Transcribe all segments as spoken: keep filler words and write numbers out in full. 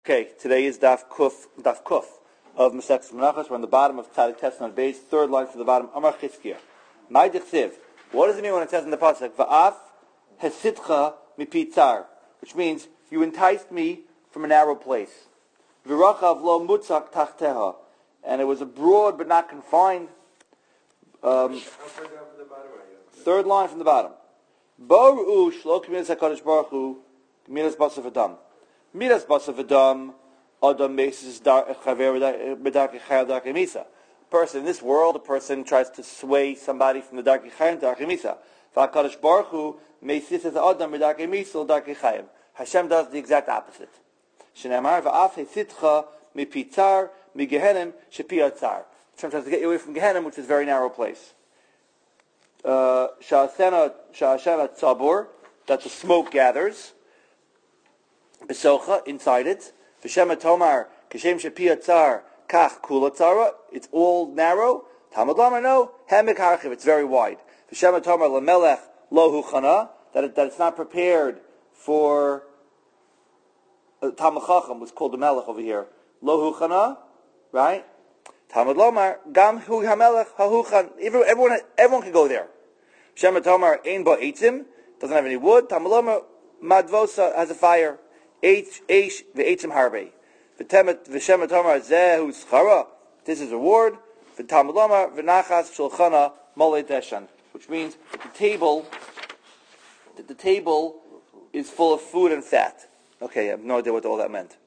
Okay, today is Daf Kuf, Daf Kuf of Masechtas Menachos. We're on the bottom of Tzadik Tesson on base, third line from the bottom. Amar Chizkiah. My Dichsiv. What does it mean when it says in the pasuk Va'af Hesitcha mipitzar, which means you enticed me from a narrow place. V'rachav lo mutzak tachteha, and it was a broad but not confined. Um, How far down from the bottom are you? Third line from the bottom. Bo'ru shlo k'midas HaKadosh Baruch Hu k'midas basav adam. Midas basav adam adam meses chaver b'darkei chayim darkei misa. Person in this world, a person tries to sway somebody from the darkei chayim darkei misa. VaHaKadosh Baruch Hu meses adam b'darkei misa darkei chayim. Hashem does the exact opposite. Shneimar va'af hesitcha mipitzar migehenim shepiatzar. Hashem tries to get you away from Gehenna, which is a very narrow place. Sha'asena sha'ashana tzabur, that the smoke gathers. Besocha, inside it. V'shema tomar kashem shepiatzar kach kula tzara. It's all narrow. Talmud Lamar no hemek harchiv. It's very wide. V'shema tomar lamelech lo huchana, that it, that it's not prepared for. Uh, Talmud Chacham was called the melech over here. Lo huchana, right? Talmud Lomar, Gam Hu Hamelech Hahuchan. Everyone, everyone can go there. Shema Tomar Ein Ba Eitzim, doesn't have any wood. Talmud Lomar Madvosa has a fire. Eish Eish Ve'eitzim Harbe. V'Shema Tomar Zeh Hu Schara. This is a word. V'Talmud Lomar V'Nachas Shulchana Molei Deshan, which means that the table, that the table is full of food and fat. Okay, I have no idea what all that meant.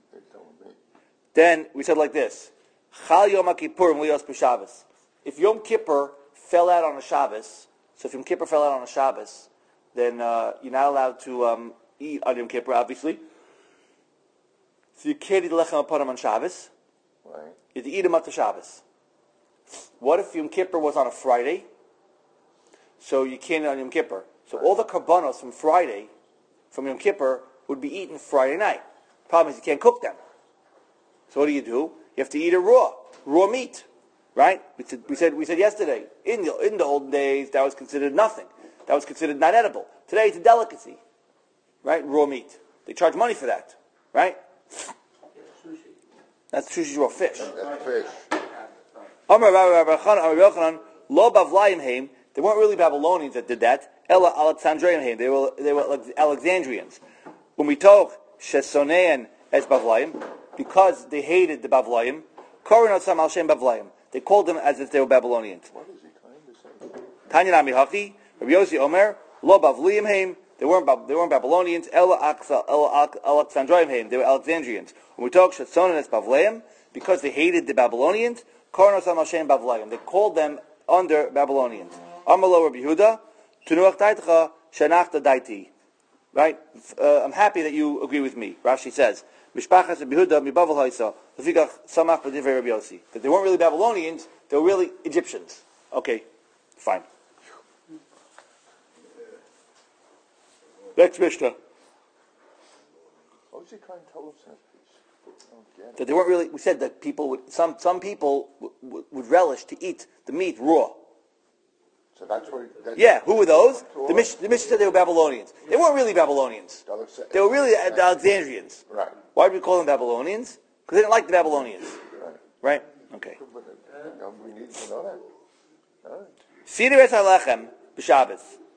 Then we said like this. Chal Yom HaKippurim Lios B'Shabbos. If Yom Kippur fell out on a Shabbos, so if Yom Kippur fell out on a Shabbos, then uh, you're not allowed to um, eat on Yom Kippur, obviously. So you can't eat lechem aponim on Shabbos. Right. You have to eat them at the Shabbos. What if Yom Kippur was on a Friday? So you can't eat on Yom Kippur. So right. All the karbanos from Friday, from Yom Kippur, would be eaten Friday night. Problem is you can't cook them. So what do you do? You have to eat it raw, raw meat, right? We said we said, we said yesterday, in the, in the olden days, that was considered nothing. That was considered not edible. Today, it's a delicacy, right? Raw meat. They charge money for that, right? Sushi. That's sushi, raw fish. That's fish. Amar Rabbi Yochanan, lo bavlayim heim. They weren't really Babylonians that did that. Ella Alexandrian heim. They were they were Alexandrians. When we talk shesonean as bavlayim, because they hated the Bavlayim, Korinot al Shem Bavlayim. They called them as if they were Babylonians. What is he trying to say? Tanya Nami Haki, Rabbi Yossi Omer, Lo Bavliyim Heim. They weren't they weren't Babylonians. Ela Alexandrian Heim. They were Alexandrians. When we talk Shetzonin as Bavlayim, because they hated the Babylonians, Korinot al Shem Bavlayim. They called them under Babylonians. Amalo Rabbi Yehuda, Tunuach Daitcha Shanachta Daiti. Right? Uh, I'm happy that you agree with me. Rashi says. Mishpachas Rabbi Yehuda mibavel ha'isa lefikach samach b'divrei Rabbi Yossi. That they weren't really Babylonians; they were really Egyptians. Okay, fine. Next Mishnah. What was he trying to tell us? That they weren't really. We said that people would some some people w- w- would relish to eat the meat raw. So that's what. That's yeah, who were those? The Mishnah the Mishnah said they were Babylonians. They weren't really Babylonians. They were really the Alexandrians. Right. Why do we call them Babylonians? Because they didn't like the Babylonians. Right. Right? Okay. We need to know that. Seder es halechem b'Shabbos.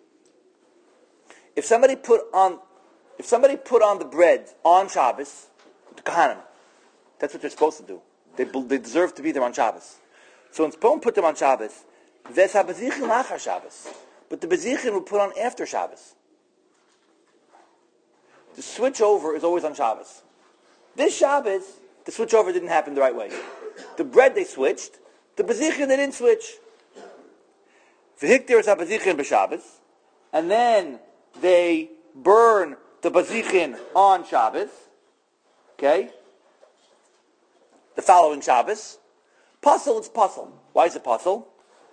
If somebody put on, if somebody put on the bread on Shabbos, the Kohanim, that's what they're supposed to do. They they deserve to be there on Shabbos. So when Spon put them on Shabbos, ves haBezichin lachar Shabbos, but the bezichin were put on after Shabbos. The switch over is always on Shabbos. This Shabbos, the switch over didn't happen the right way. The bread they switched, the bezichin they didn't switch. V'hiktir es haBezichin b'Shabbos, and then they burn the bezichin on Shabbos. Okay? The following Shabbos. Puzzle, it's puzzle. Why is it puzzle?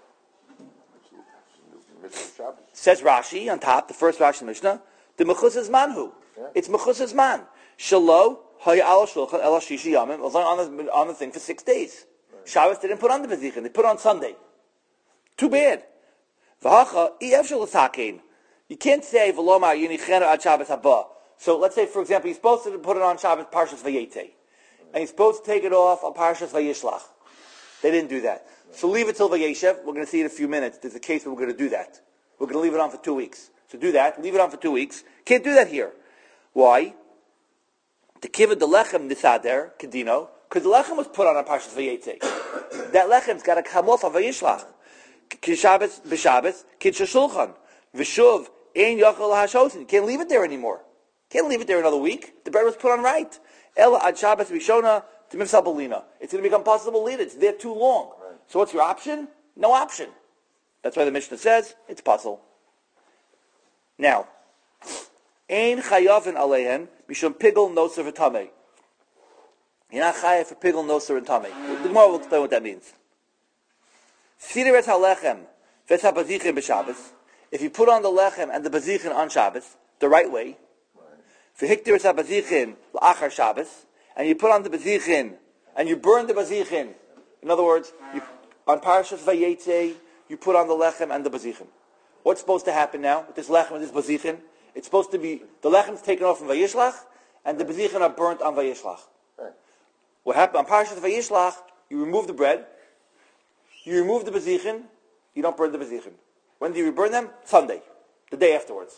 Says Rashi on top, the first Rashi in the Mishnah, the mechusas manhu. Yeah. It's mechusas man. Shalo haya ala shulchan ela shishi yamim. It was on the, on the thing for six days. Right. Shabbos didn't put on the bezichin. They put on Sunday. Too bad. V'hacha ef shel hakein. You can't say v'loma yinichenu ad Shabbos haba. So let's say, for example, you're supposed to put it on Shabbos Parshas Vayetei. and you're supposed to take it off on Parshas Vayishlach. They didn't do that. So leave it till Vayeshev. We're going to see in a few minutes. There's a case where we're going to do that. We're going to leave it on for two weeks. So do that. Leave it on for two weeks. Can't do that here. Why? The kibbud the lechem nisader kedino, because the lechem was put on on Parshas Vayetze. That lechem's got to come off on Vayishlach. Kishabes b'Shabbos kitcha shulchan v'shuv ein yachol hashosin. You can't leave it there anymore. Can't leave it there another week. The bread was put on right. Ela ad Shabbos Rishona to Mivsal Belina. It's going to become possible to leave it. It's there too long. Right. So what's your option? No option. That's why the Mishnah says it's puzzle. Now, ein chayavin aleihen mishum pigel noser v'tamei. You're not chayav for pigel noser and tamei. The Gemara will explain what that means. Sider et halechem v'et habazichim b'Shabbos. If you put on the lechem and the bazichin on Shabbos the right way, v'hiktir et habazichin l'achar Shabbos, and you put on the bazichin and you burn the bazichin. In other words, you, on Parashas Vayetze, you put on the lechem and the bazichin. What's supposed to happen now with this lechem and this bazichin? It's supposed to be, the lechem's taken off from Vayishlach, and the bazichin are burnt on Vayishlach. Right. What happened on Parashas Vayishlach, you remove the bread, you remove the bazichin, you don't burn the bazichin. When do you burn them? Sunday, the day afterwards.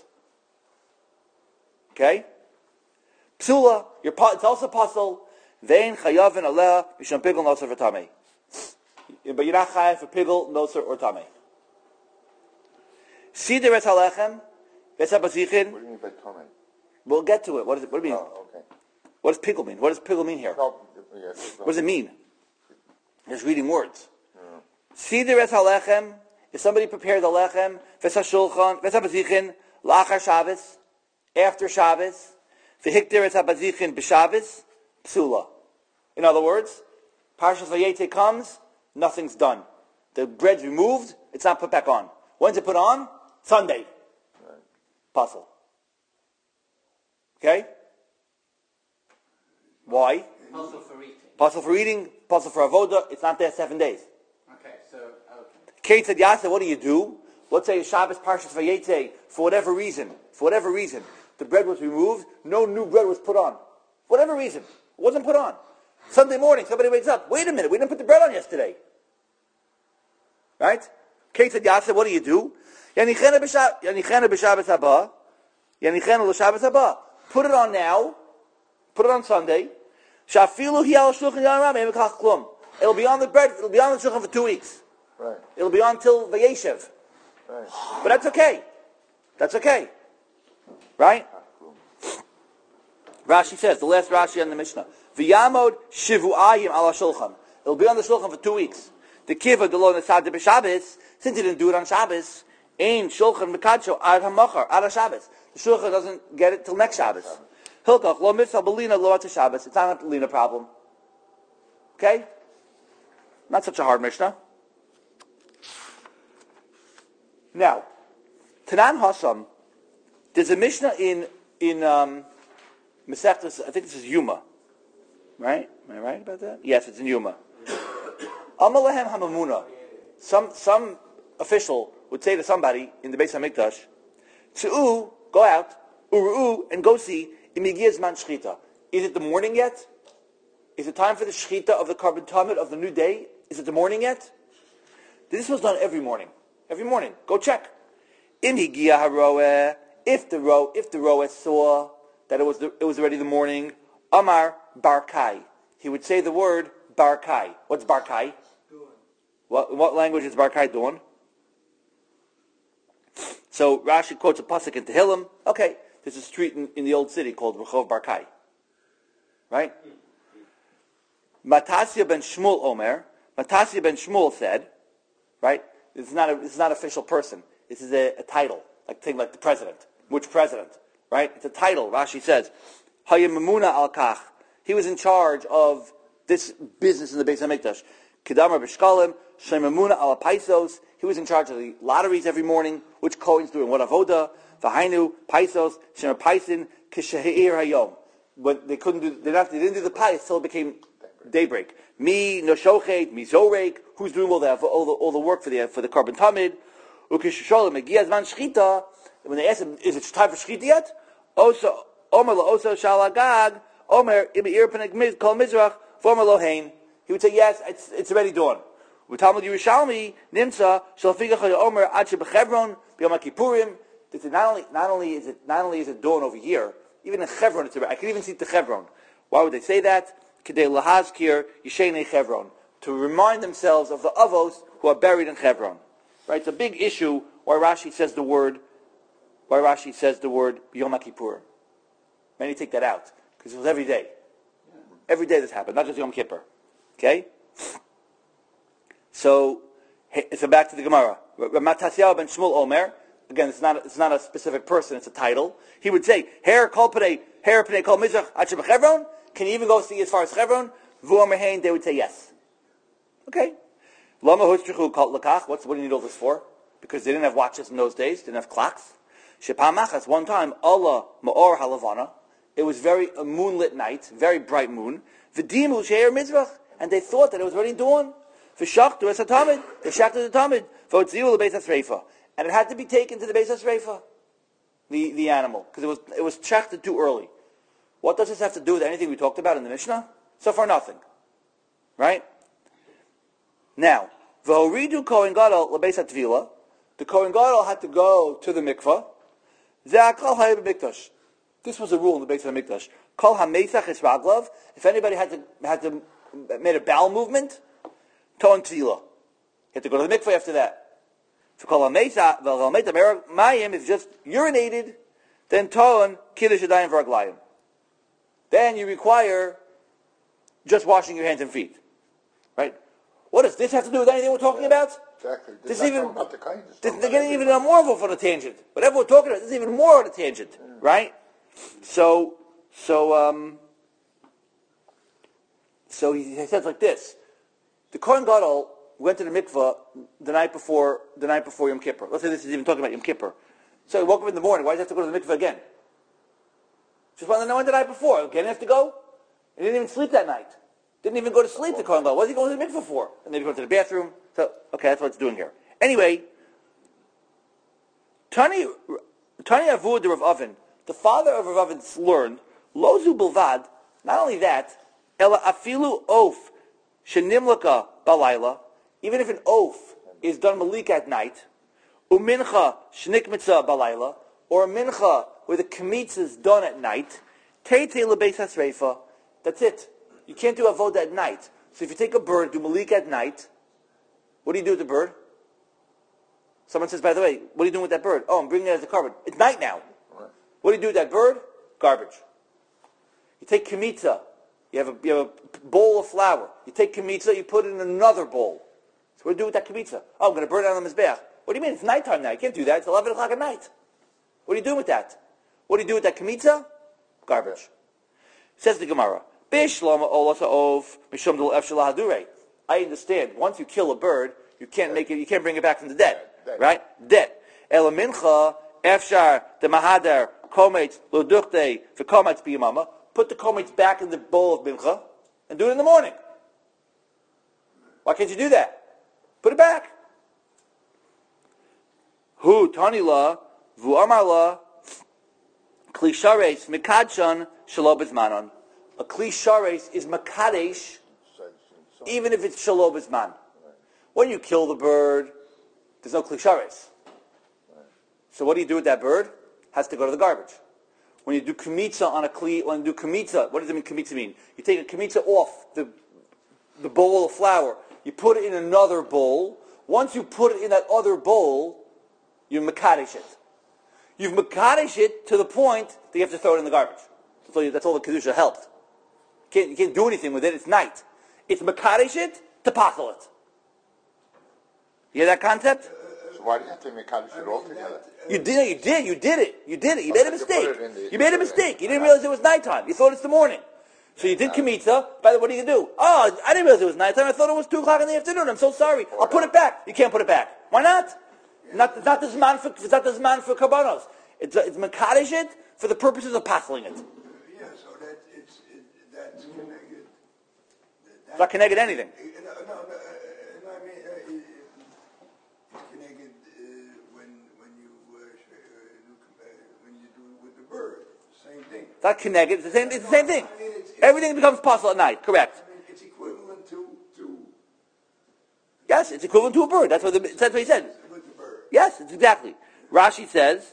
Okay? Psula, you're, it's also puzzle. Vein chayavin aleh misham pigel noser v'tamei. But you're not chayav for pigel, noser, or tamei. Sider et halechem v'et habazichin. What do you mean by tamei? We'll get to it. What, is it, what do you mean? Oh, okay. What does pigel mean? What does pigel mean here? No, yes, what does it mean? Just reading words. Yeah. Sider et halechem. If somebody prepared the lechem, v'et hashulchan, v'et habazichin, la'achar Shabbos, after Shabbos, v'hiktir et habazichin b'Shabbos, psula. In other words, Parshas Vayetze comes, nothing's done. The bread's removed, it's not put back on. When's it put on? Sunday. Right. Puzzle. Okay? Why? Puzzle for eating. Puzzle for eating, puzzle for avoda, it's not there seven days. Okay, so, okay. Kate said, Yasa, what do you do? Let's say Shabbos Parshas Vayetze, for whatever reason, for whatever reason, the bread was removed, no new bread was put on. For whatever reason, it wasn't put on. Sunday morning, somebody wakes up, wait a minute, we didn't put the bread on yesterday. Right? Kate said, Yasa, what do you do? Yanichena b'Shabbos haba, Yanichena l'Shabbos haba. Put it on now, put it on Sunday, Shafilu hi al shulchan yaram emekach klum. It'll be on the bread, it'll be on the shulchan for two weeks. Right. It'll be on till Vayeshev. Right. But that's okay. That's okay. Right? Rashi says, the last Rashi on the Mishnah, V'yamod shivu'ayim ala shulchan. It'll be on the shulchan for two weeks. The kiva de lo nesad b'Shabbos, since he didn't do it on Shabbos, ein shulchan mekadsho ad hamachar, ad Shabbos. The shulchan doesn't get it till next Shabbos. Hilkach lo mitzvah belina lo at Shabbos. It's not a belina problem. Okay? Not such a hard Mishnah. Now, Tanan Hasam, there's a Mishnah in in um, Masechtas, I think this is Yuma, right? Am I right about that? Yes, it's in Yuma. Amalehem Hamamuna. Some some official would say to somebody in the Beis Hamikdash, "Tzu, go out, uru, and go see imigiyaz man shchita. Is it the morning yet? Is it time for the shchita of the carbon tamid of the new day? Is it the morning yet?" This was done every morning. Every morning, go check. Im higia haroeh, if the ro if the roeh saw that it was the, it was already the morning, Amar barkai. He would say the word barkai. What's barkai? Doing. What what language is barkai doing? So Rashi quotes a pasuk in Tehillim. Okay, there's a street in, in the old city called Rechov Barkai. Right? Matasya ben Shmuel Omer. Matasya ben Shmuel said, right? This is not a, this is not an official person. This is a, a title, like thing like the president. Which president? Right? It's a title. Rashi says, Hayamamuna al Kach. He was in charge of this business in the Beis Hamikdash. Kedamar b'shkalim, Shemamuna al Paisos. He was in charge of the lotteries every morning, which Kohen's doing. What avoda? V'hainu Paisos Shema Paisin Kishaheir Hayom. But they couldn't do. They not. They didn't do the pais till it became daybreak. Me no shochet, mi zorek. Who's doing all that? All the all the work for the for the carbon tamid. Ukishisholim megiyaz man shchita. When they asked him, is it time for shchita yet? Also, omer la oso shalagag Omer, Ibi Irpen Kol Mizrach, Vomer Lohain. He would say, yes, it's, it's already dawn. With Talmud Yerushalmi, Nimsa, Shalfiga Chaya Omer, Ache Bechevron, B'Yom HaKippurim. Not only, not only is it, not only is it dawn over here, even in Chevron, it's, I can even see the Chevron. Why would they say that? Kedei Lahazkir Yishenei Chevron. To remind themselves of the Avos who are buried in Chevron. Right? It's a big issue why Rashi says the word, why Rashi says the word B'Yom HaKippurim. Many take that out, because it was every day. Every day this happened, not just Yom Kippur. Okay? So, so back to the Gemara. Matasyahu ben Shmuel Omer, again, it's not, it's not a specific person, it's a title. He would say, Her kol pnei, her pnei kol mizrach achem Chevron? Can you even go see as far as Chevron? Vu Omer hein, they would say yes. Okay. Lama hutzrichu kol lakach, what's, what do you need all this for? Because they didn't have watches in those days, didn't have clocks. Shepam machas, one time, Allah ma'or halavana, it was very, a moonlit night, very bright moon. V'dimu she'er mizrach, and they thought that it was already dawn. V'shachtu es hatamid, they shachted the tamid. V'otziu lebeis hasreifa, and it had to be taken to the beis hasreifa, the the animal, because it was it was shachted too early. What does this have to do with anything we talked about in the Mishnah? So far, nothing. Right? Now, v'horidu kohen gadol lebeis hatvila, the kohen gadol had to go to the mikvah. Ze'akal hayib mikdash. This was a rule in the Beit HaMikdash. Kol ha-meisach es raglav. If anybody had to had to made a bowel movement, toan tefillah. You had to go to the mikveh after that. So kol ha-meisach v'al mayim, if just urinated, then toan kiddush yadayim v'raglayim. Then you require just washing your hands and feet. Right? What does this have to do with anything we're talking about? Exactly. This is even about the kindness. this, they're getting even more of a tangent. Whatever we're talking about, this is even more of a tangent. Yeah. Right? So, so, um, so he, he says like this: the Kohen Gadol went to the mikvah the night before the night before Yom Kippur. Let's say this is even talking about Yom Kippur. So he woke up in the morning. Why does he have to go to the mikvah again? Just wanted to know when the night before. Again, he has to go. He didn't even sleep that night. Didn't even go to sleep. The Kohen Gadol. What is he going to the mikvah for? And then he goes to the bathroom. So, okay, that's what it's doing here. Anyway, Tani Tani Avud the Rav Oven. The father of Rav Oven learned, Lozu Bilvad, not only that, Ela Afilu Oaf Shenimlaka Balayla, even if an oaf is done malik at night, Umincha Shnikmitza Balayla, or a mincha where the kmitza is done at night, Teite Lebeis HaSreifa, that's it. You can't do avoda at night. So if you take a bird, do malik at night, what do you do with the bird? Someone says, by the way, what are you doing with that bird? Oh, I'm bringing it as a carbon. It's night now. What do you do with that bird? Garbage. You take kmitza. You have a, you have a bowl of flour. You take kmitza, you put it in another bowl. So what do you do with that kmitza? Oh, I'm going to burn it on the mizbeach. What do you mean? It's nighttime now. You can't do that. It's eleven o'clock at night. What are you doing with that? What do you do with that kmitza? Garbage. Says the Gemara. I understand. Once you kill a bird, you can't make it. You can't bring it back from the dead, right? Dead. Elamincha efshar the mahadar kometz loduchte for kometz biyamama. Put the kometz back in the bowl of mincha and do it in the morning. Why can't you do that? Put it back. Hu tanila vu amarla klishares mikadshan shelo bezmanon. A klishares is makadesh even if it's shelo bezman. When you kill the bird, there's no klishares. So what do you do with that bird? Has to go to the garbage. When you do kmitza on a kli, when you do kmitza, what does it mean? Kmitza mean? You take a kmitza off the the bowl of flour. You put it in another bowl. Once you put it in that other bowl, you makadesh it. You've makadesh it to the point that you have to throw it in the garbage. That's all, you, that's all the kedusha helped. You can't, you can't do anything with it. It's night. It's makadesh it to pathel it. You hear that concept? So why do you have to make kaddish it all together? You did, you did, you did it. You did it. You made a mistake. You made a mistake. You didn't realize it was nighttime. You thought it's the morning. So you did kmitza. By the way, what do you do? Oh, I didn't realize it was nighttime. I thought it was two o'clock in the afternoon. I'm so sorry. I'll put it back. You can't put it back. Why not? Not, it's not this man for, it's not this man for karbanos. It's, it's makadesh it for the purposes of pathling it. Yeah, so that it's, it, that's connected. That, It's not connected to anything. No, no, no, uh, no, I mean, uh, it, it's connected uh, when when you uh, uh, when you do it with the bird. Same thing. Not connected. It's the same. It's the same thing. I mean, it's- it's- Everything becomes possible at night. Correct. I mean, it's equivalent to, to, Yes, it's equivalent to a bird. That's what the, that's what he said. with the bird. Yes, it's exactly. Rashi says,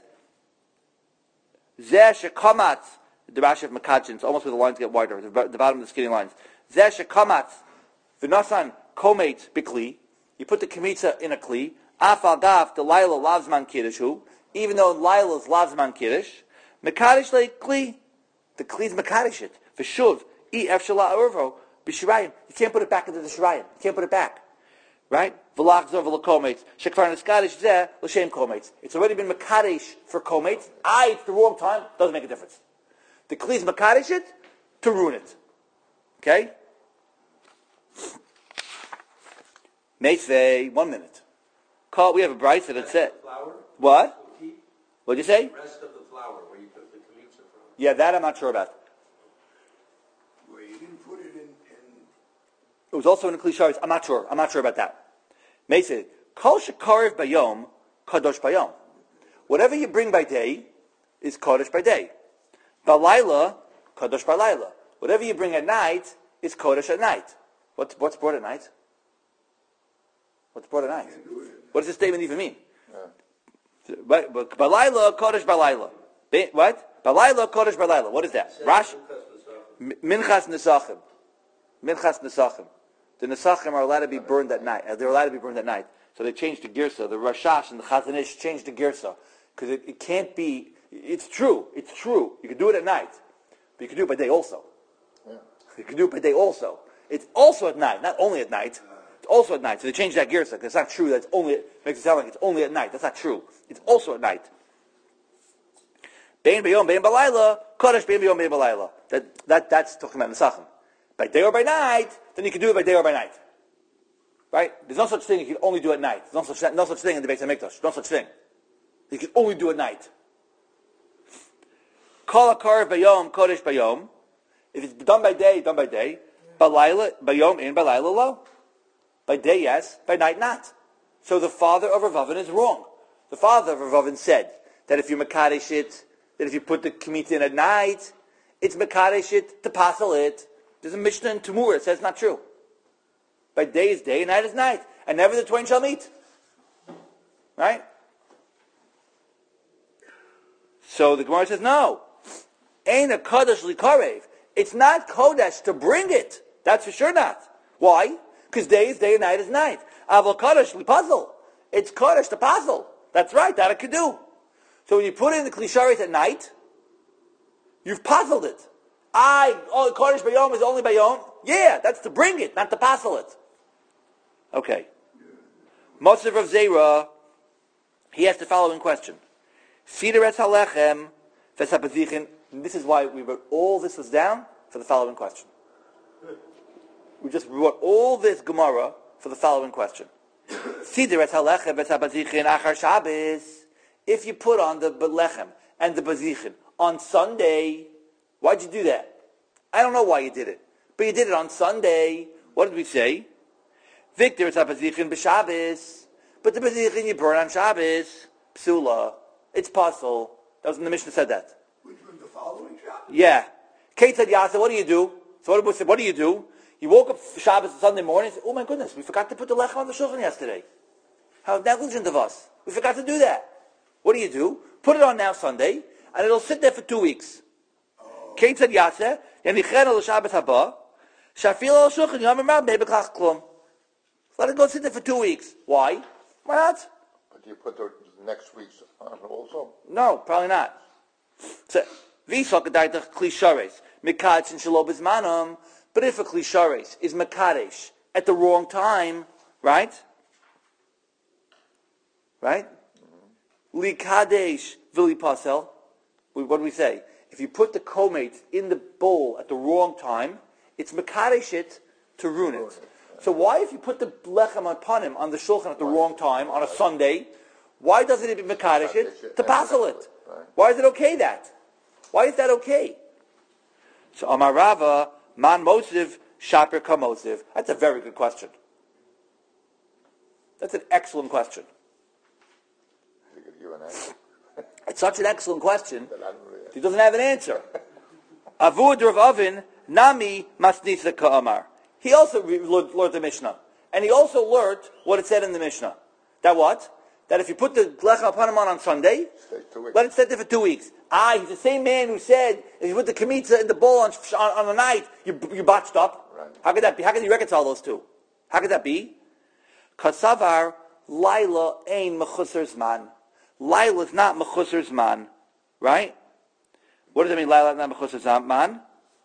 Zeh shekamatz, the Rashi of Makachin, it's almost where the lines get wider, the, the bottom of the skinny lines. Zeh shekamatz, v'nasan komet bikli, you put the kemitza in a kli, afal gaf, the Laila lavzman kiddishu, even though Laila's lavzman kiddish, Mekadesh le kli, the kli's mekadesh it, v'shuv, i ef shala urvo, b'shirayim, you can't put it back into the shirayim, you can't put it back. Right? V'lachzor v'lakometz. Shekvar neskadesh zeh l'shem kometz. It's already been makadesh for kometz. I, it's the wrong time. Doesn't make a difference. The kli's makadesh it to ruin it. Okay? Meisvei, one minute. Call, we have a bright that said. Flour? What? Will keep What'd you say? the rest of the flour where you took the kamitza from. Yeah, that I'm not sure about. Where you didn't put it in, in It was also in the kli. I'm not sure. I'm not sure about that. Meisvei, kol shekarev bayom, kadosh bayom. Whatever you bring by day is kadosh by day. Balayla, kadosh balayla. Whatever you bring at night is kodesh at night. What's, what's brought at night? What's brought at night? What does this statement even mean? Right, but Balayla, kodesh balayla. Ba- What? Balayla, kodesh balayla. What is that? Rash? M- Minchas nesachim. Minchas nesachim. The nesachim are allowed to be burned at night. Uh, They're allowed to be burned at night. So they changed the girsa. The Rashash and the Chazon Ish changed the girsa. Because it, it can't be, it's true. It's true. You can do it at night. But you can do it by day also. Yeah. You can do it by day also. It's also at night, not only at night. It's also at night. So they changed that girsa. Because it's not true that it's only, makes it sound like it's only at night. That's not true. It's also at night. Bein b'yom, bein b'layla, kodesh bein b'yom, bein b'layla. That, that, that's talking about nesachim. By day or by night, then you can do it by day or by night. Right? There's no such thing you can only do at night. There's no such, no such thing in the Beit HaMikdash. No such thing. You can only do at night. Kol HaKarev bayom, kodesh bayom. If it's done by day, done by day. Balayla, bayom in, balayla lo. By day, yes. By night, not. So the father of Rav Avin is wrong. The father of Rav Avin said that if you makadesh it, that if you put the kemitza in at night, it's makadesh it to passel it. There's a Mishnah in Tumur. It says it's not true. By day is day, night is night. And never the twain shall meet. Right? So the Gemara says, no. Ain't a kodesh likarev. It's not kodesh to bring it. That's for sure not. Why? Because day is day and night is night. Aval kodesh lipuzzle. It's kodesh to puzzle. That's right, that it could do. So when you put in the klisharet at night, you've puzzled it. I, oh, kodesh bayom is only bayom. Yeah, that's to bring it, not to puzzle it. Okay. Motzav Rav Zera, he asked the following question. Seder et halechem v'sapazichin. This is why we wrote all this was down for the following question. We just wrote all this Gemara for the following question. Seder et halechem v'sapazichin achar Shabbos. If you put on the lechem and the bazichin on Sunday, why'd you do that? I don't know why you did it, but you did it on Sunday. What did we say? Victor, it's a bazichin b'Shabbos, but the bazichin you burn on Shabbos, psula. It's puzzle. That was when the Mishnah said that. which was the following Shabbos. Yeah. Kate said, Yasa, what do you do? So what, what do you do? You woke up for Shabbos Sunday morning and said, oh my goodness, we forgot to put the lechem on the shulchan yesterday. How negligent of us. We forgot to do that. What do you do? Put it on now Sunday, and it'll sit there for two weeks. Kate said, Yasa, yanichen al Shabbos haba, shafil al shulchan yom imam be'beklach klum. Let it go sit there for two weeks. Why? Why not? But you put the next week's on also? No, probably not. So, v'isakadaitach klishares mikadsh and shelo bizmanam. But if a klishares is mekadesh at the wrong time, right? Right? Likadesh v'li pasel. What do we say? If you put the komet in the bowl at the wrong time, it's mekadesh it to ruin it. So why, if you put the lechem upon him on the shulchan at the wrong time on a Sunday, why doesn't it be mekadesh it to passel it? Why is it okay that? Why is that okay? So Amar Rava, man mosiv, shaper kamosiv. That's a very good question. That's an excellent question. You could give an answer. It's such an excellent question. That I don't really He doesn't have an answer. Avud Rav Avin, Nami Masnitha Ka'amar. He also re- learned, learned the Mishnah. And he also learned what it said in the Mishnah. That what? That if you put the Lechem Apanimon on Sunday, let it stay there for two weeks. Ah, he's the same man who said, if you put the Kemitza in the bowl on, on, on the night, you, you botched up. Right. How could that be? How can you reconcile those two? How could that be? Kasavar, Laila ain Mechusar Zman. Laila is not Mechusar Zman. Right? What does it mean, Laila is not Mechusar Zman?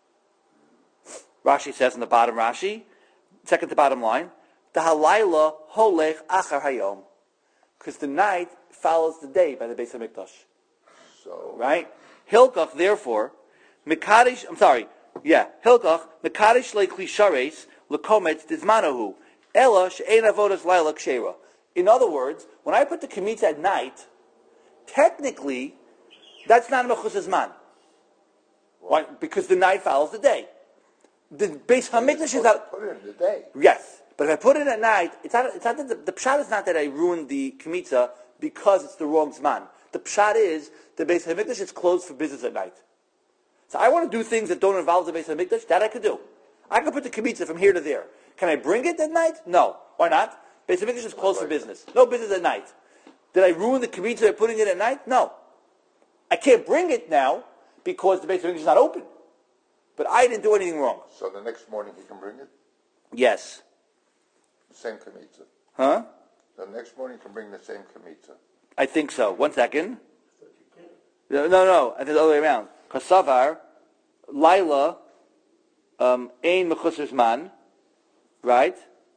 Rashi says in the bottom Rashi, second to bottom line, the halayla holech achar hayom, because the night follows the day by the Beis Hamikdash. So Right? Hilkach, therefore, Mekadish, I'm sorry, yeah, Hilkach, Mekadish le klishares, lekomet dizmanahu, ela she'ein avodas laila kshera. In other words, when I put the kemitza at night, technically, that's not a mechusas man. Why? Because the night follows the day. The Beis Hamikdash is not. put it in the day. Yes, but if I put it at night, it's not. It's not that the, the pshat is not that I ruined the kemitza because it's the wrong zman. The pshat is the Beis Hamikdash is closed for business at night. So I want to do things that don't involve the Beis Hamikdash. That I could do. I can put the kemitza from here to there. Can I bring it at night? No. Why not? Beis Hamikdash is closed for business. No business at night. Did I ruin the kemitza by putting it at night? No. I can't bring it now because the Beis Hamikdash is not open. But I didn't do anything wrong. So the next morning he can bring it? Yes. The same kamitza. Huh? The next morning he can bring the same kamitza. I think so. One second. No, no, no. I think the other way around. Kasavar, Laila, um, Ein Mechusar Zman, right?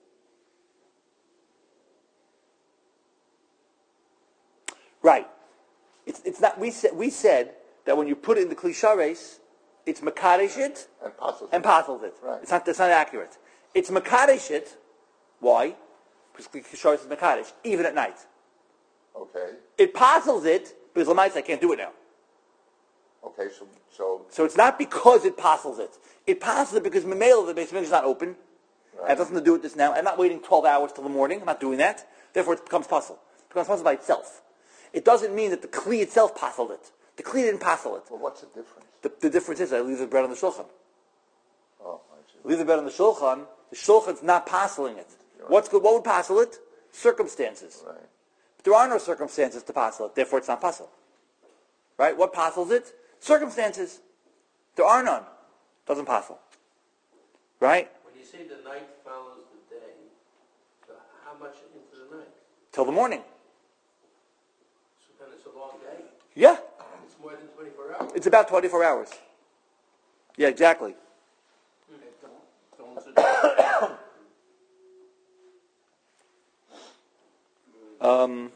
Right. It's it's not. We said we said that when you put it in the klishares, it's makadesh it And passes and it. passes it. Right. It's not. That's not accurate. It's makadesh it. Why? Because klishares is makadesh even at night. Okay. It passes it because Lamaitz I can't do it now. Okay, so so So it's not because it passes it. It passes it because Mamela, the Beis Hamikdash, is not open. Right. It has nothing to do with this now. I'm not waiting twelve hours till the morning. I'm not doing that. Therefore, it becomes puzzle. It becomes puzzle by itself. It doesn't mean that the Kli itself passed it. The Kli didn't passel it. well, what's the difference? The, the difference is I leave the bread on the shulchan. Oh, I see. Leave the bread on the shulchan. The shulchan's not passeling it. Right. What's good? What would passel it? Circumstances. Right. But there are no circumstances to passel it. Therefore, it's not passel. Right? What passels it? Circumstances. There are none. Doesn't passel. Right? When you say the night follows the day, so how much into the night? Till the morning. So then it's a long day? Yeah. It's more than twenty-four hours? It's about twenty-four hours. Yeah, exactly. Don't, don't Um,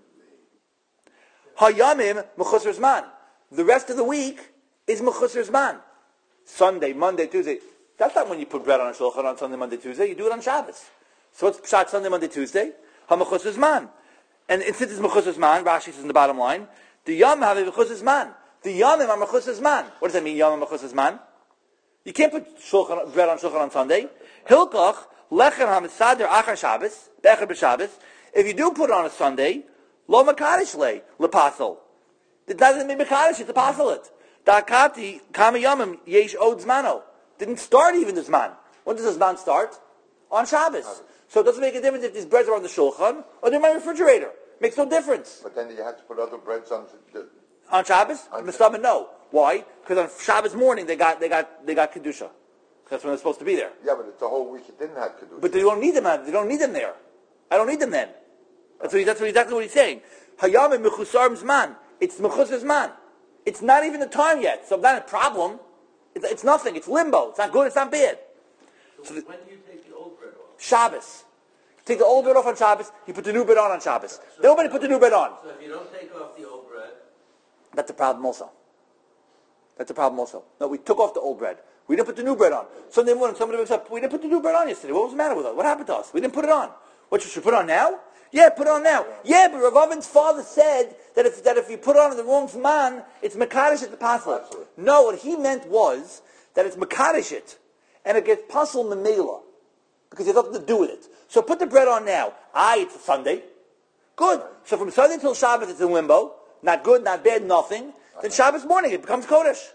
Hayamim Mechusar Zman. The rest of the week is Mechusar Zman. Sunday, Monday, Tuesday. That's not when you put bread on a shulchan on Sunday, Monday, Tuesday. You do it on Shabbos. So it's Pshat Sunday, Monday, Tuesday. Ha-Mechusar Zman. And since it's Mechusar Zman, Rashi says in the bottom line, the Yom have Mechusar Zman. The Yomim are Mechusar Zman. What does that mean, Yomim Mechusar Zman? You can't put shulchan, bread on shulchan on Sunday. Hilkach, Lechem HaMesader Achar Shabbos, Becher B'Shabbos. If you do put it on a Sunday, Lo Makadosh Le, Lepasel. It doesn't mean Makadosh, it's a paselit. Da'akati, Kama Yomim, Yesh Od Zmano. Didn't start even the Zman. When does the Zman start? On Shabbos. So it doesn't make a difference if these breads are on the shulchan or they're in my refrigerator. Makes no difference. But then you have to put other breads on the... On Shabbos? On Mistama, no. Why? Because on Shabbos morning they got they got they got kedusha. That's when they're supposed to be there. Yeah, but it's the whole week it didn't have Kedusha. But they don't need them. They don't need them there. I don't need them then. That's what he, that's what exactly what he's saying. Hayam mechusar zman. It's mechusar zman. It's not even the time yet, so it's not a problem. It's, it's nothing. It's limbo. It's not good. It's not bad. So, So the, when do you take the old bread off? Shabbos. Take the old bread off on Shabbos. You put the new bread on on Shabbos. Nobody put the new bread on. So if you don't take off the old bread, That's a problem also. That's a problem also. No, we took off the old bread. We didn't put the new bread on. Sunday morning, somebody wakes up, we didn't put the new bread on yesterday. What was the matter with us? What happened to us? We didn't put it on. What, should we put it on now? Yeah, put it on now. Yeah, but Rav Avin's father said that if that if you put it on in the wrong zman, it's mekadosh at the pasel. No, what he meant was that it's mekadosh it, and it gets pasel memela, because it has nothing to do with it. So put the bread on now. Ah, it's a Sunday. Good. So from Sunday until Shabbos, it's in limbo. Not good, not bad, nothing. Then Shabbos morning, it becomes Kodesh.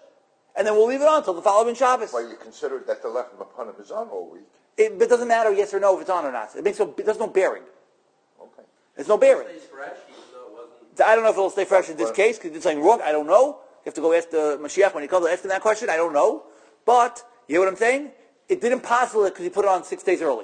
and then we'll leave it on until the following Shabbos. Well, you consider that the lechem upon him is on all week. It, but it doesn't matter yes or no if it's on or not. It makes no, there's no bearing. Okay. There's no bearing. It stays fresh, even though it wasn't. I don't know if it'll stay fresh in this Well- case because it's something wrong. I don't know. You have to go ask the Mashiach when he comes. Ask him that question. I don't know. But you hear what I'm saying? It didn't possible it because he put it on six days early.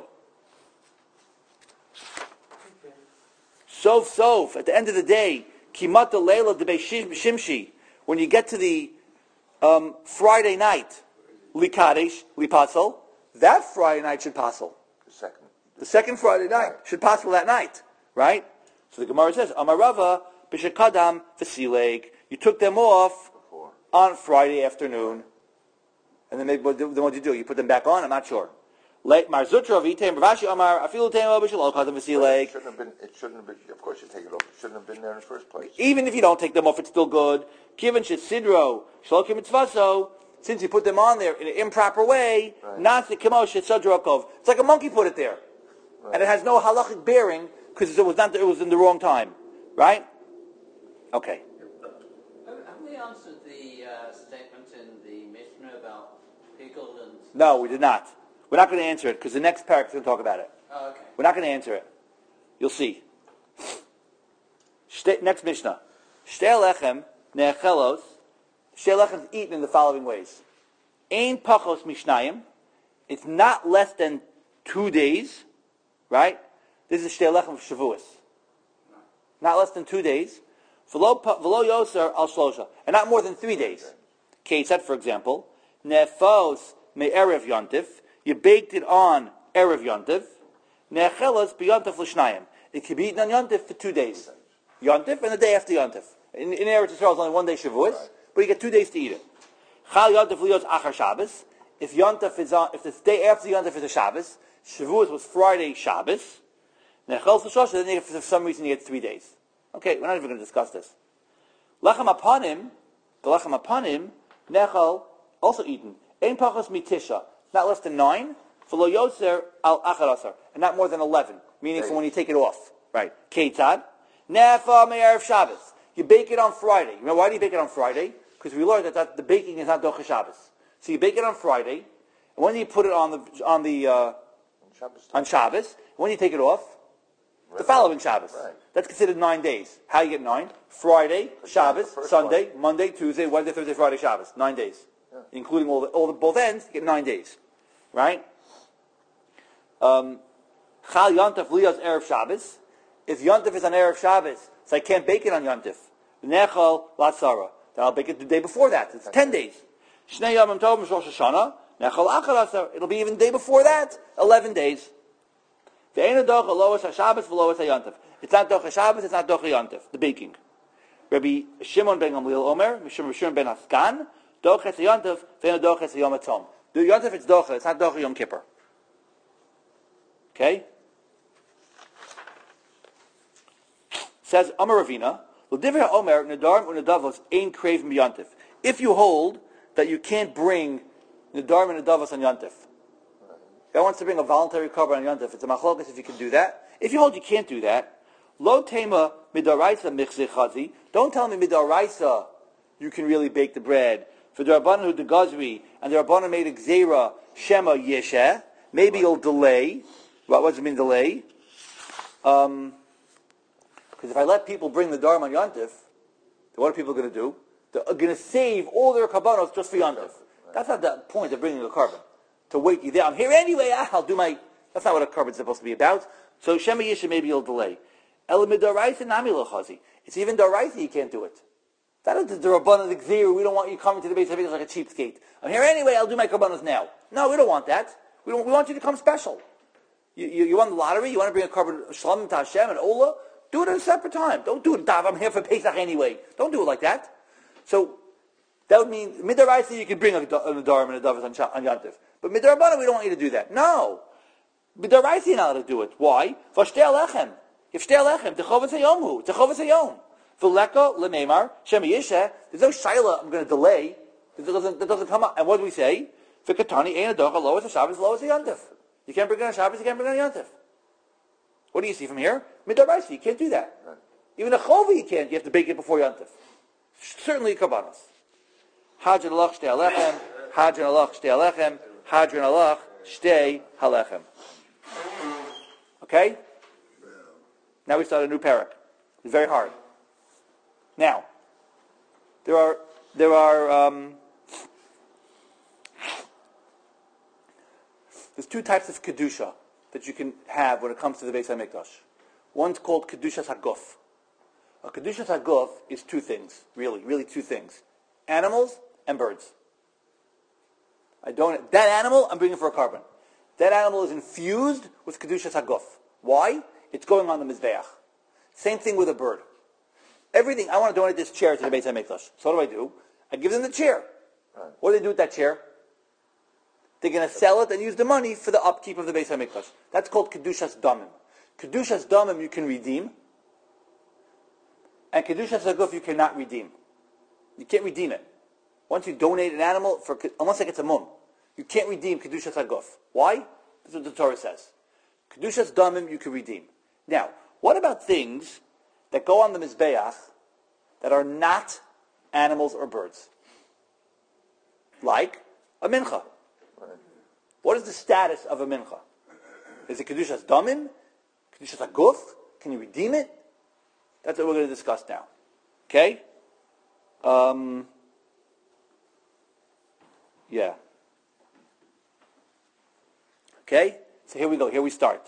Sof sof. At the end of the day, kimata leila de shimshi. When you get to the um, Friday night, likadesh lipasel. That Friday night should passel. The second. The second Friday night Right. should passel that night, right? So the Gemara says, Amarava b'shekadam v'sileg. You took them off Before. on Friday afternoon, and then, maybe, then what do you do? You put them back on? I'm not sure. Like Marzutra v'iteim Ravashi Amar afilu teim b'shalol kadam It v'sileg. shouldn't have been. It shouldn't have been. Of course, you take it off. It shouldn't have been there in the first place. Even if you don't take them off, it's still good. Given shesidro shalokim mitzvaso, since you put them on there in an improper way, Right. not the kemo shetzadrokov. It's like a monkey put it there, Right. and it has no halachic bearing because it was not. It was in the wrong time, right? Okay. Have have we answered the uh, statement in the Mishnah about pickled and... No, we did not. We're not going to answer it because the next paragraph is going to talk about it. Oh, okay. We're not going to answer it. You'll see. Shte- Next Mishnah. Shtei lechem ne'echelos. Shtei lechem is eaten in the following ways. Ein pachos mishnayim. It's not less than two days, right? This is shtei lechem of Shavuos. Not less than two days. V'lo pa- v'lo yoser al shlosha. And not more than three days. Ketzat, for example. Nefos me'erev yontif. You baked it on erev yontif. Ne'echelos b'yontif l'shnayim. It can be eaten on yontif for two days. Yontif and the day after yontif. In, in Eretz Yisrael, it's only one day Shavuos, Right. but you get two days to eat it. Chal yontif liyos achar Shabbos. If yontif is on, if the day after yontif is a Shabbos, Shavuos was Friday Shabbos. Ne'echelos l'shosha, then you get, for some reason you get three days. Okay, we're not even going to discuss this. Lechem apanim, the lechem apanim, nechal, also eaten. Ein pachos mitisha, not less than nine. V'lo yoser al achar asar, and not more than eleven, meaning from when you take it off. Right. Ketzad, nefa me'erev Shabbos. You bake it on Friday. You know why do you bake it on Friday? Because we learned that, that the baking is not docha Shabbos. So you bake it on Friday, and when you put it on the on the uh, On Shabbos. on Shabbos, when you take it off, the Right. following Shabbos. Right. That's considered nine days. How you get nine? Friday, Shabbos, the first Sunday, Monday, Tuesday, Wednesday, Thursday, Friday, Shabbos. Nine days. Yeah. Including all the, all the both ends, you get nine days. Right? Um, Chal Yontif Liyos Erev Shabbos. If Yontif is on Erev Shabbos, so I can't bake it on Yontif. Nechal Latzara. Then I'll bake it the day before that. It's ten days. Shnei Yomim Tovim Rosh Hashanah. Nechal Achar Asar. It'll be even the day before that. Eleven days. Ve'ena docha loas haShabbos v'loas haYontif. It's not docha Shabbos, it's not docha Yontif, the baking. Rabbi Shimon ben Gamliel Omer, Rabbi Shimon ben Haskan, docha es haYontif, ve'ena docha es haYom HaTzom. The Yontif, it's docha, it's not docha Yom Kippur. Okay? Says Amar Ravina, L'divrei Omer, Nedarim u'Nedavos ain't craving b'Yontif. If you hold that you can't bring Nedarim and Nedavos on Yontif, guy wants to bring a voluntary korban on Yontif. It's a machlokas if you can do that. If you hold you can't do that, lo tema midaraisa michzei chazi. Don't tell me midaraisa you can really bake the bread. For the Rabbanan who the Gazri and the Rabbanan made a gzeira shema yesheh. Maybe you'll delay. What does it mean delay? Um, because if I let people bring the Dharma on Yontif, then what are people going to do? They're going to save all their karbanos just for Yontif. That's not the point of bringing a carbon. To wait you there. I'm here anyway. Ah, I'll do my... That's not what a carbon is supposed to be about. So Shema Yisha, maybe you'll delay. Elamidaraisa nami lechazi. It's even daraisa you can't do it. That is the Rabbanan the Gzeir. We don't want you coming to the base of it like a cheapskate. I'm here anyway. I'll do my karbanos now. No, we don't want that. We don't. We want you to come special. You, you, you won the lottery. You want to bring a carbon shlamim to Hashem and Ola. Do it at a separate time. Don't do it. Dav, I'm here for Pesach anyway. Don't do it like that. So that would mean midaraisa you can bring a, a Nadarim and a Davos on, on Yantif. But midarabana, we don't want you to do that. No. Midaraisa you're not allowed to do it. Why? For shtei lechem. If shtei lechem, techovas hayomhu. Techovas hayom. V'leko l'neimar, shema yisheh. There's no shaila, I'm going to delay. That doesn't, that doesn't come up. And what do we say? V'katani, ein adocha, loas ha-Shabbos, loas ha-Yantif. You can't bring it on Shabbos, you can't bring it on Yantif. What do you see from here? Midaraisa, you can't do that. Right. Even a chova you can't. You have to bake it before Yantif. Certainly karbanos. Hadran alach shtei halechem, hadran alach shtei halechem, hadran alach shtei halechem. Okay? Now we start a new parak. It's very hard. Now, there are there are um, there's two types of kedusha that you can have when it comes to the Beis Hamikdash. One's called kedushas haguf. A kedushas haguf is two things, really, really two things: animals and birds. I don't. That animal, I'm bringing for a carbon. That animal is infused with kedushas haguf. Why? It's going on the mizbeach. Same thing with a bird. Everything. I want to donate this chair to the Beis Hamikdash. So what do I do? I give them the chair. Right. What do they do with that chair? They're going to sell it and use the money for the upkeep of the Beis Hamikdash. That's called kedushas damim. Kedushas damim you can redeem, and kedushas haguf you cannot redeem. You can't redeem it. Once you donate an animal for, unless like it's a mum, you can't redeem kedushas haguf. Why? That's what the Torah says. Kedushas damim you can redeem. Now, what about things that go on the mizbeach that are not animals or birds? Like a mincha. What is the status of a mincha? Is it kedushas damim? Kedushas haguf? Can you redeem it? That's what we're going to discuss now. Okay? Um, yeah. Okay? So here we go. Here we start.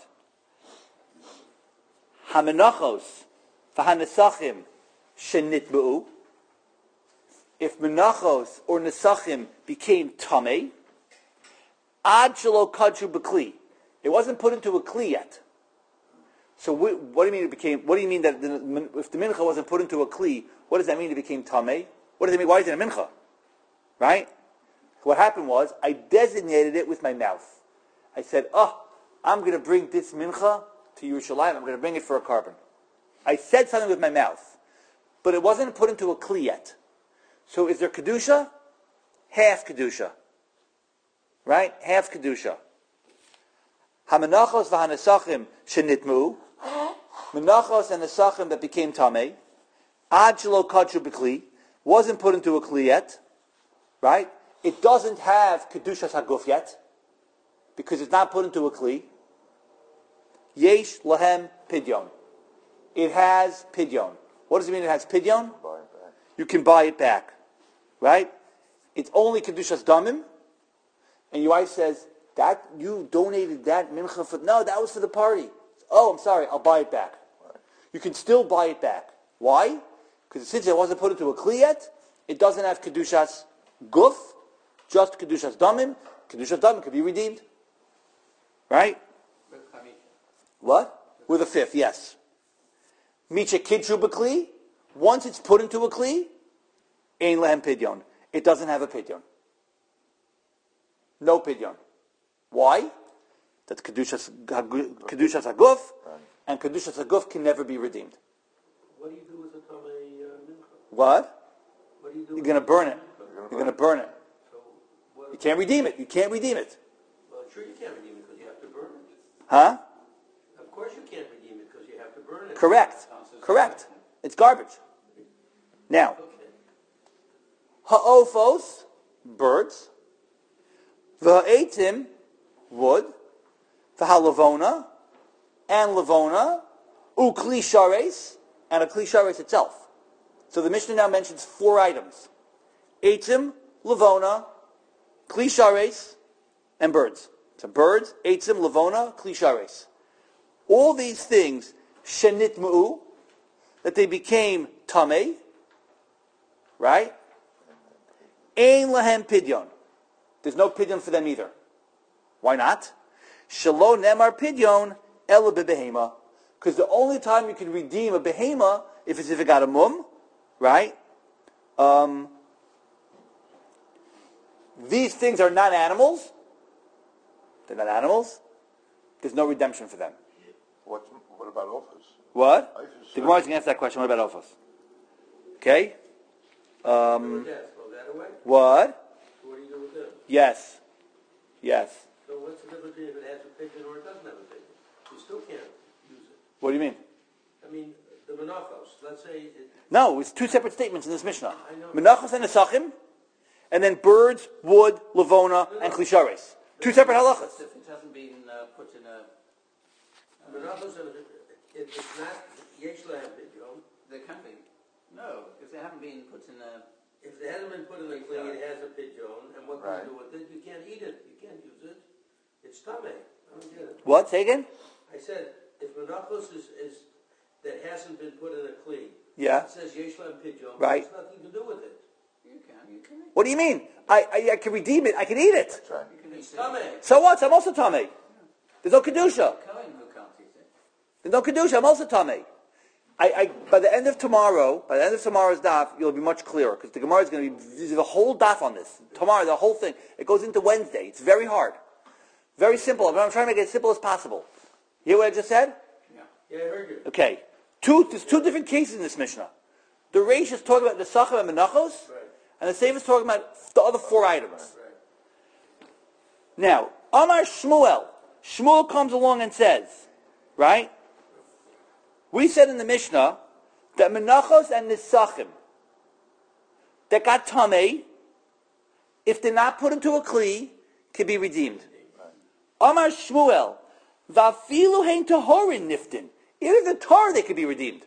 Hamenachos v'hanesachim shenitba'u. If menachos or nesachim became tamei, ad shelo kadchu b'kli. It wasn't put into a kli yet. So we, what do you mean it became? What do you mean that the, if the mincha wasn't put into a kli? What does that mean? It became tamei. What does it mean? Why is it a mincha? Right? What happened was I designated it with my mouth. I said, "Oh, I'm going to bring this mincha to Yerushalayim. I'm going to bring it for a carbon." I said something with my mouth, but it wasn't put into a kli yet. So is there kedusha? Half kedusha, right? Half kedusha. Hamenachos v'hanesachim shenitmu. Menachos and nesachim that became tamei. Ad shelo kadchu b'kli, wasn't put into a kli yet, right? It doesn't have kedushas haguf yet because it's not put into a kli. Yesh lahem pidyon. It has pidyon. What does it mean? It has pidyon. Buy it back. You can buy it back, right? It's only kedushas damim, and your wife says that you donated that mincha for. No, that was for the party. Oh, I'm sorry. I'll buy it back. You can still buy it back. Why? Because since it wasn't put into a kli yet, it doesn't have kedushas guf, just kedushas damim. Kedushas damim can be redeemed, right? What? With a fifth, yes. Micha kidchu b'kli. Once it's put into a kli, ein lehem pidyon. It doesn't have a pidyon. No pidyon. Why? That's kedushas kedushas haguf, and kedushas haguf can never be redeemed. What do you do with the tamei uh, mincha? What? What do you do? You're with going to the burn it. mincha? You're going to burn it. So, what, You can't redeem it. You can't redeem it. well, sure you can't redeem it because you have to burn it. Huh? Of course you can't redeem it because you have to burn it. Correct. Correct. It's garbage. Now, Okay. ha'ophos, birds. V'ha'etim, wood. V'ha'lavona, and lavona. U'kli shares, and a kli shares itself. So the Mishnah now mentions four items. Eitim, lavona, kli shares, and birds. So birds, eitim, lavona, kli shares. All these things, shenitmu'u, that they became tamei, right? Ein lahem pidyon. There's no pidyon for them either. Why not? Shelo nemar pidyon ela bebehema. Because the only time you can redeem a behema if it's if it got a mum, right? Um, these things are not animals. They're not animals. There's no redemption for them. What, what about office? What? I just The Gemara is going to answer that question. What about Ophos? Okay? Um, Throw that, throw that away? what? So what do you do with it? Yes. Yes. So what's the difference between if it has a pigeon or it doesn't have a pigeon? You still can't use it. What do you mean? I mean, the menachos, let's say it, No, it's two separate statements in this Mishnah. I know. Menachos and Nesachim, and then birds, wood, lavona, and klishares. Two separate halachas. If it hasn't been uh, put in a... Menachos, if it's not yesh lahem pidyon, There can be. No, if they haven't been put in a... if it hasn't been put in a clean, it has a pidyon, and what Right. do you do with it? You can't eat it. You can't use it. It's tameh. I don't get it. What? Say again? I said, if menachos is, is that hasn't been put in a clean, Yeah. it says yesh lahem pidyon, Right. but it's nothing to do with it. You can, you can. What do you mean? I, I, I can redeem it. I can eat it. That's right. You can It's eat it. tameh. So what? I'm also tamei. There's no kedusha. Cohen who can't eat it. There's no kedusha. I'm also tamei. I, I, by the end of tomorrow, by the end of tomorrow's daf, you'll be much clearer because the Gemara is going to be there's a whole daf on this tomorrow. The whole thing it goes into Wednesday. It's very hard, very simple. But I'm trying to make it as simple as possible. You hear what I just said? Yeah. Yeah, I heard you. Okay, two there's two different cases in this Mishnah. The Reish is talking about the Sachem and Menachos, Right. and the Seif is talking about the other four items. Right. Now, Amar Shmuel, Shmuel comes along and says, right? We said in the Mishnah that Menachos and Nisachim that got Tameh, if they're not put into a Kli, can be redeemed. Amar Shmuel, Vafilu hein Tahorin Niftin. Even if the Torah, they could be redeemed.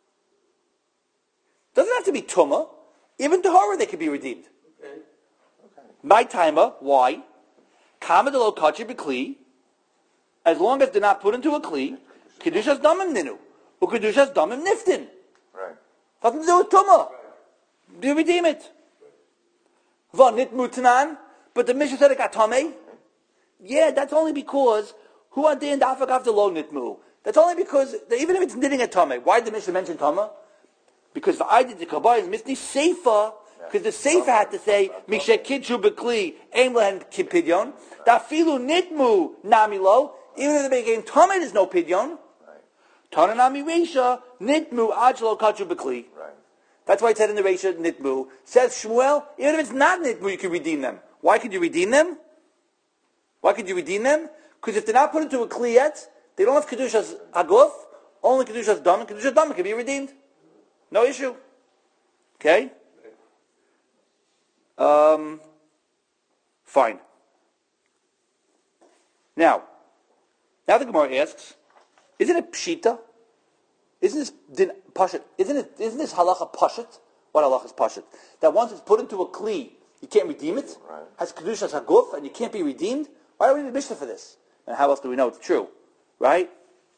Doesn't have to be Tumah. Even Tahara, they could be redeemed. Okay. My timer, why? Kamadalo Kachi B'Kli, as long as they're not put into a Kli, Kedushas Damim Ninu, or Kedushas Damim Niftin. Right. Nothing to do with Tumah. You redeem it. Va Nitmu Tanan, but the Mishnah said it got Tameh. Yeah, that's only because, Hu Adin Dafak the Lo Nitmu. That's only because, even if it's knitting a Tameh, why did the Mishnah mention Tameh? Because the idea the Kabbalah is Mishnah Seifa, because the Seifa had to say, Misha Kidshu Bekli, Aim Lehen Kipidyon, Dafilu Nitmu Namilo, even if they became Tameh, there's no Pidyon. Tana Nami Reisha, Nitmu Ajlo Kachu Bekli. Right. That's why it said in the Reisha, Nitmu. Says Shmuel, even if it's not Nitmu, you can redeem them. Why could you redeem them? Why could you redeem them? Because if they're not put into a Kli yet, they don't have Kedushas Haguf, only Kedushas Dam, and Kedushas Dam can be redeemed. No issue. Okay? Um, fine. Now, now the Gemara asks, isn't it Pshita? Isn't this din Pashat? Isn't it? Isn't this halacha Pashat? What halacha is Pashat? That once it's put into a Kli, you can't redeem it? Right. Has Kedushas Haguf, and you can't be redeemed? Why do we need a Mishnah for this? And how else do we know it's true? Right?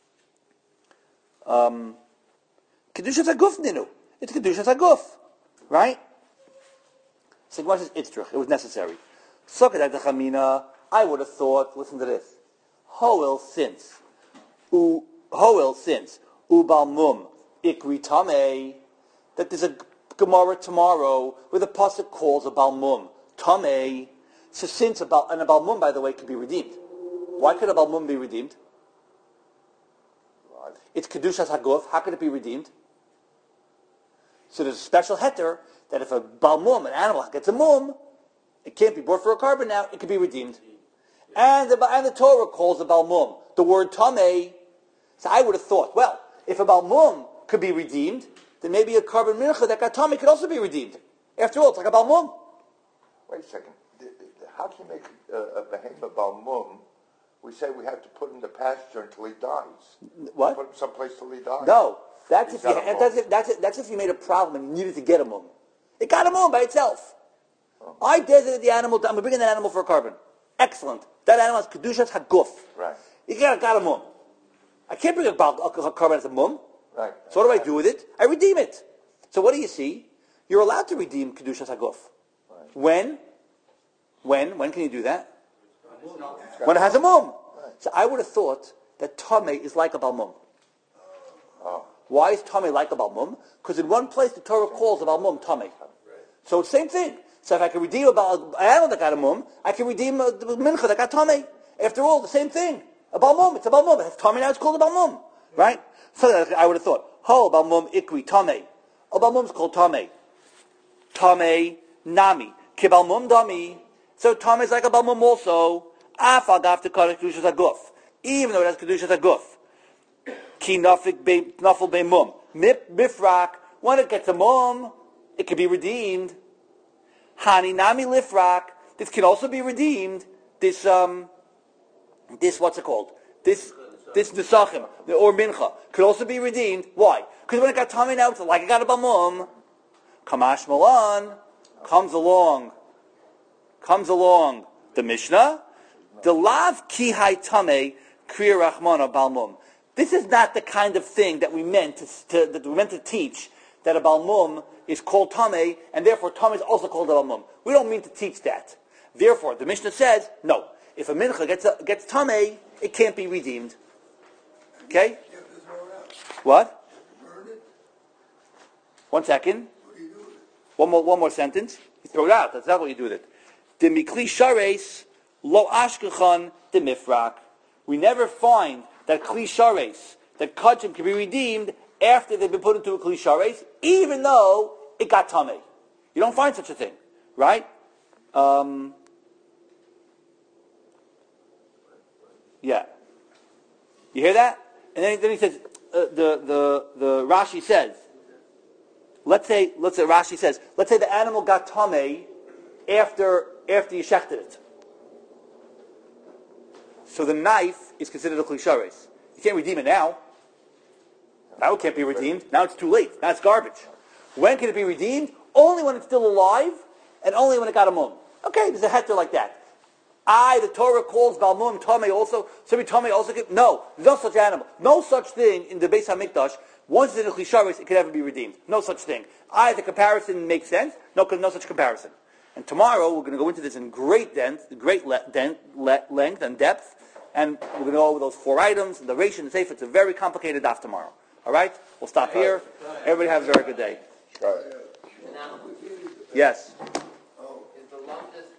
Um... Kedushas Haguf Ninu. It's Kedushas Haguf. Right? So Gemara says, Itzrich. It was necessary. Sokadak Chamina, I would have thought, listen to this. Hoel since. U, Hoel since. Ubal mum. Ikri Tameh. That there's a Gemara tomorrow where the Pasuk calls a Balmum. Tameh. So since a Bal, and a Balmum, by the way, could be redeemed. Why could a Balmum be redeemed? Right. It's Kedushas Haguf. How could it be redeemed? So there's a special heter that if a balmum, an animal, gets a mum, it can't be brought for a carbon now, it can be redeemed. And the, and the Torah calls a balmum the word tameh. So I would have thought, well, if a balmum could be redeemed, then maybe a carbon mincha that got tameh could also be redeemed. After all, it's like a balmum. Wait a second. D- d- How can you make a, a behemoth balmum? We say we have to put him in the pasture until he dies. What? Put him someplace till he dies. No. That's He's if, you, got a mum. that's, if, that's, if, that's if you made a problem and you needed to get a mum. It got a mum by itself. Oh. I designated the animal, I'm bringing that animal for a carbon. Excellent. That animal has Kedushas Haguf. Right. You got, got a mum. I can't bring a, a, a carbon as a mum. Right. So what do I do with it? I redeem it. So what do you see? You're allowed to redeem Kedushas Haguf. Right. When? When? When can you do that? It's not. When it has a mum. Right. So I would have thought that Tameh is like a Balmum. Oh. Why is Tameh like a Balmum? Because in one place the Torah calls a Balmum Tameh. So it's the same thing. So if I can redeem a Bal- an animal that got a mum, I can redeem a, the mincha that got Tameh. After all, the same thing. A Balmum, it's a Balmum. If Tameh now, it's called a Balmum. Right? So that I would have thought, Ho Balmum Ikri Tameh. A Balmum is called Tameh. Tameh Nami. Ki Balmum Dami. So Tameh is like a Balmum also. Af Agaf to Kaddish Kedushas Haguf. Even though it has Kedushas Haguf. Ki nafik be nafel be mum. Mip mifrak. When it gets a mum, it can be redeemed. Hani nami lifrak. This can also be redeemed. This um, this what's it called? This this nesachim or mincha could also be redeemed. Why? Because when it got tummy now, it's like it got a bamum. Kamash malan comes along, comes along the Mishnah. The lav ki hai tame kriya rachmana balmum. This is not the kind of thing that we meant to, to that we meant to teach, that a balmum is called tame, and therefore tame is also called a balmum. We don't mean to teach that. Therefore, the Mishnah says, no, if a mincha gets a, gets tame, it can't be redeemed. Okay? What? One second. One more, one more sentence. You throw it out. That's not what you do with it. The mikli shares lo ashkechan the mifrak. We never find that kli shares, that kachim can be redeemed after they've been put into a kli shares, even though it got tamei. You don't find such a thing, right? Um, yeah. You hear that? And then, then he says, uh, the the the Rashi says. Let's say, let's say Rashi says, let's say the animal got tamei after after you shechted it. So the knife is considered a kli shares. You can't redeem it now. Now it can't be redeemed. Now it's too late. Now it's garbage. When can it be redeemed? Only when it's still alive, and only when it got a mum. Okay, there's a heter like that. I, the Torah calls balmum tamei also. So we tamei also get no. There's no such animal. No such thing in the Beis Hamikdash. Once it's in a kli shares, it can never be redeemed. No such thing. I, the comparison makes sense. No, no such comparison. And tomorrow we're going to go into this in great depth, great le- dent, le- length and depth, and we're going to go over those four items and the ratio and the sefer. It's a very complicated daf tomorrow. All right, we'll stop here. Everybody have a very good day. Right. Yes.